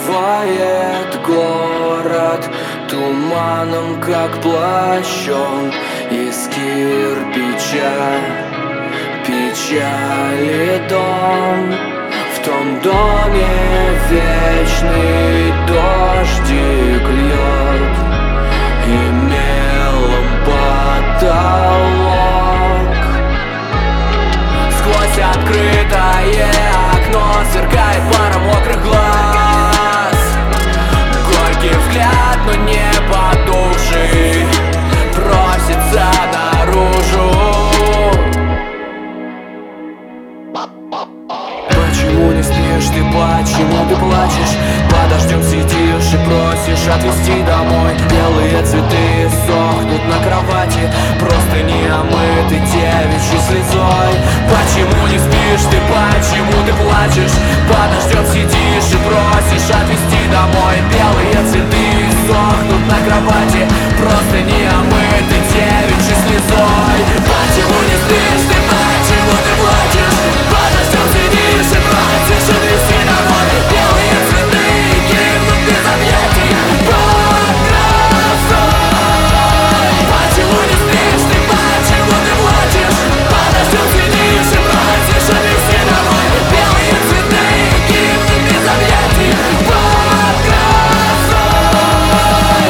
Накрывает город туманом, как плащом из кирпича. Печали дом, в том доме вечный дождик льет, и мелом потолок. Сквозь открытое окно сверкает пара мокрых глаз. Горький взгляд, но не потухший, просится наружу. Почему не спишь ты, почему ты плачешь? Под дождем сидишь и просишь отвезти домой. Белые цветы сохнут на кровати, просто не омыты девичьей слезой. Почему не спишь ты, почему ты плачешь? Под дождем сидишь и просишь отвезти домой. Белые цветы сохнут на кровати, просто не омыты девичьей слезой. Почему не спишь ты, почему ты плачешь? Под дождем сидишь и просишь отвезти домой. Белые цветы гибнут без объятий под грозой. Почему не спишь ты, почему ты плачешь? Под дождем сидишь и просишь отвезти домой. Белые цветы гибнут без объятий под грозой.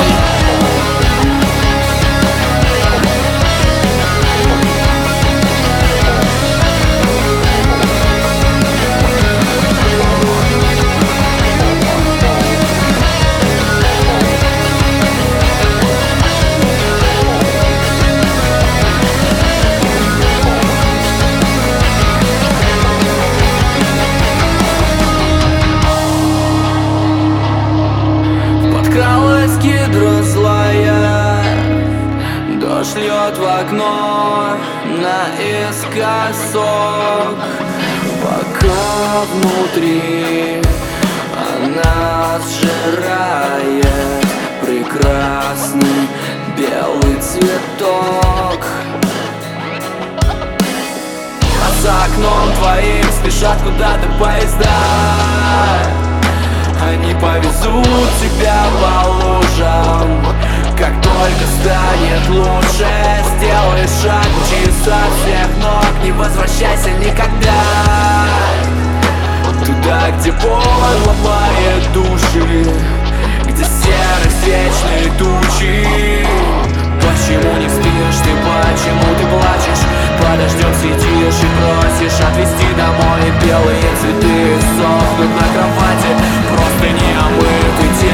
Подкралась гидра злая, дождь льет в окно наискосок, пока внутри она сжирает прекрасный белый цветок. А за окном твоим спешат куда-то поезда. Они повезут тебя по лужам. Как только станет лучше, сделай шаг, мчи со всех ног. Не возвращайся никогда туда, где боль ломает души, где серость вечные тучи. Почему не спишь ты, почему ты плачешь? Под дождем сидишь и просишь отвезти домой. Белые цветы сохнут на кровати, просто не омыты